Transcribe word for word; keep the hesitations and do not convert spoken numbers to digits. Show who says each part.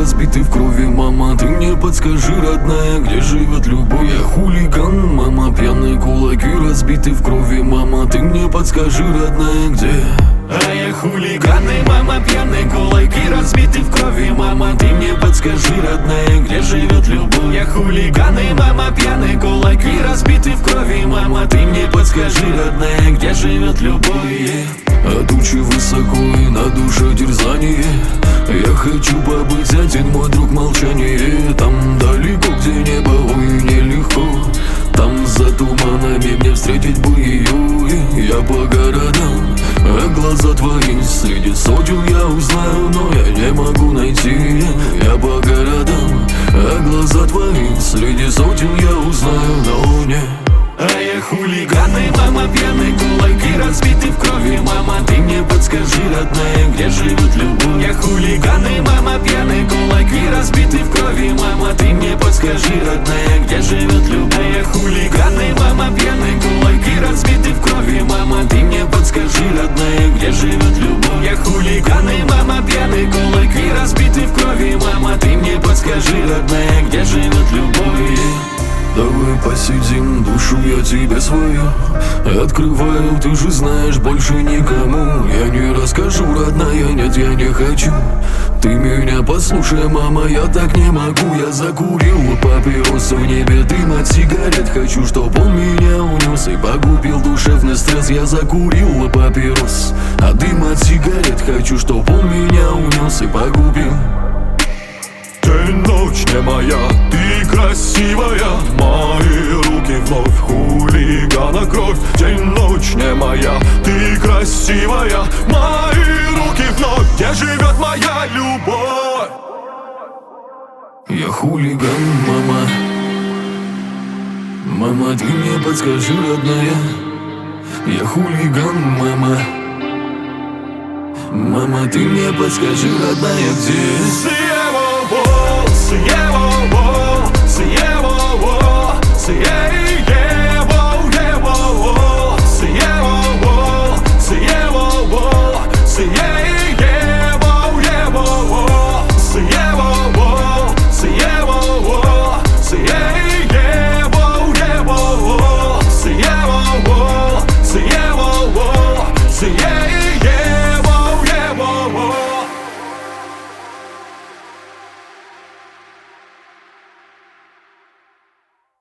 Speaker 1: разбиты в крови. Мама, ты мне подскажи, родная, где живет любовь? Я хулиган, мама, пьяные кулаки разбиты в крови. Мама, ты мне подскажи, родная, где? А я хулиган, и мама, пьяные кулаки разбиты в крови. Мама, ты мне подскажи, родная, где живет любовь? Я хулиган, и мама, пьяные кулаки разбиты в крови. Мама, ты мне подскажи, родная, где живет любовь? А тучи высоко и на душе дерзание. Я хочу побыть один, мой друг, молчание. Там далеко, где небо, ой, нелегко. Там за туманами мне встретить бы ее. Я по городам, а глаза твои среди сотен я узнаю, но я не могу найти. Я по городам, а глаза твои среди сотен я узнаю, но не. А я хулиган, и мама, пьяные кулаки разбиты в крови. Мама, ты мне подскажи, родная, где живет любовь? Я хулиган, и мама, пьяные кулаки разбиты в крови. Мама, ты мне подскажи, родная, где живет любовь? Я хулиган, и мама, пьяные кулаки разбиты в крови. Мама, ты мне подскажи, родная, где живет любовь? Я хулиган, и мама, пьяные кулаки разбиты в крови. Мама, ты мне подскажи, родная, где живет любовь? Давай посидим, душу я тебе свою открываю, ты же знаешь, больше никому я не расскажу, родная, нет, я не хочу. Ты меня послушай, мама, я так не могу. Я закурил папирос, в небе дым от сигарет. Хочу, чтоб он меня унес и погубил душевный стресс. Я закурил папирос, а дым от сигарет. Хочу, чтоб он меня унес и погубил.
Speaker 2: День, ночь не моя, ты красивая. Мои руки вновь хулигана кровь. День, ночь не моя, ты красивая. Мои руки вновь, где живет моя любовь?
Speaker 1: Я хулиган, мама. Мама, ты мне подскажи, родная. Я хулиган, мама. Мама, ты мне подскажи, родная, где?